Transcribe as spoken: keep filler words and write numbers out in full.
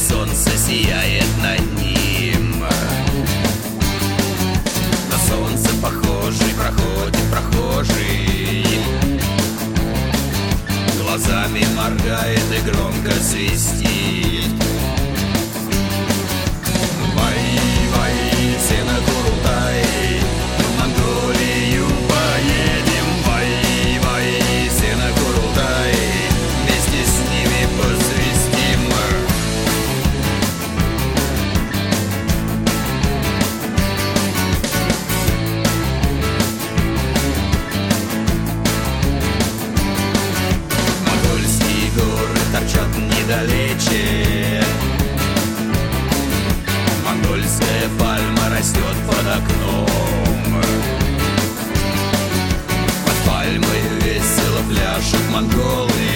солнце сияет над ним. На солнце похожий проходит прохожий, глазами моргает и громко свистит. Вай-вай, все на Курултай, в Монголию поедем. Вай-вай, все на Курултай, вместе с ними посвистим. Монгольские горы торчат недалече, монгольская пальма растет под окном. Под пальмой весело пляшут монголы,